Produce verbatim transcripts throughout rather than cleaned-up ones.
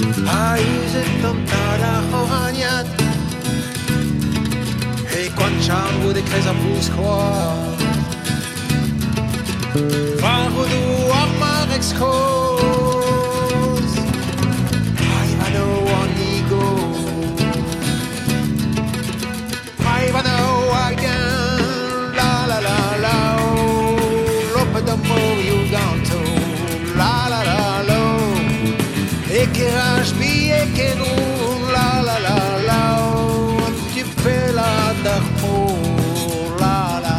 Aiuset tontada horaniat E quan changu de creza buscoa Farudu amar excos Aivano onigo Aivano again La la la la Lope de mo yuganto La la la la E che rasbi e che non La la la la Tu fais la d'armo La la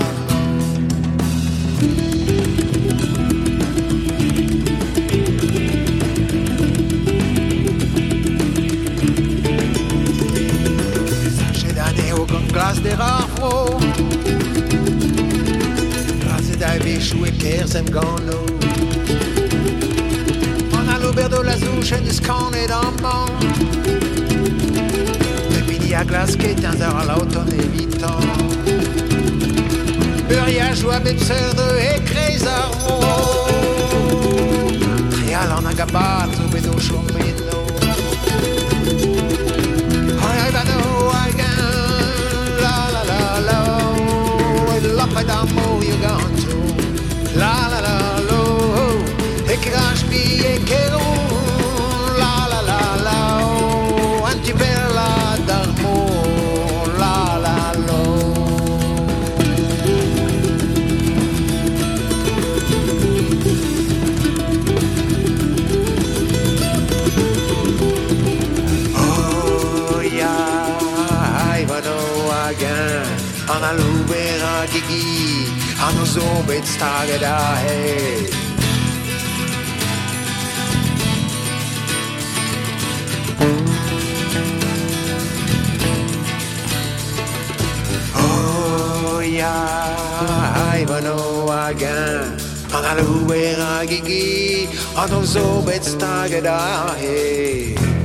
Glace de rafo Glace d'aivish ou équerre gano On a l'auberdo la zouche de scan et d'amban Le midi à glace qui est un zar à l'automne évitant Buria joue à bepserde et crezarmo Trial en agabat ou bedo chomino I don't know again L'appa d'ammo io ganto La la la lo E che raspi e che lo La la la la Antibella d'armo La la lo Oh yeah I vado again Han a lubera gigi Han a zobet stage da hey Oh yeah I vano again Han a lubera gigi Han a zobet stage da hey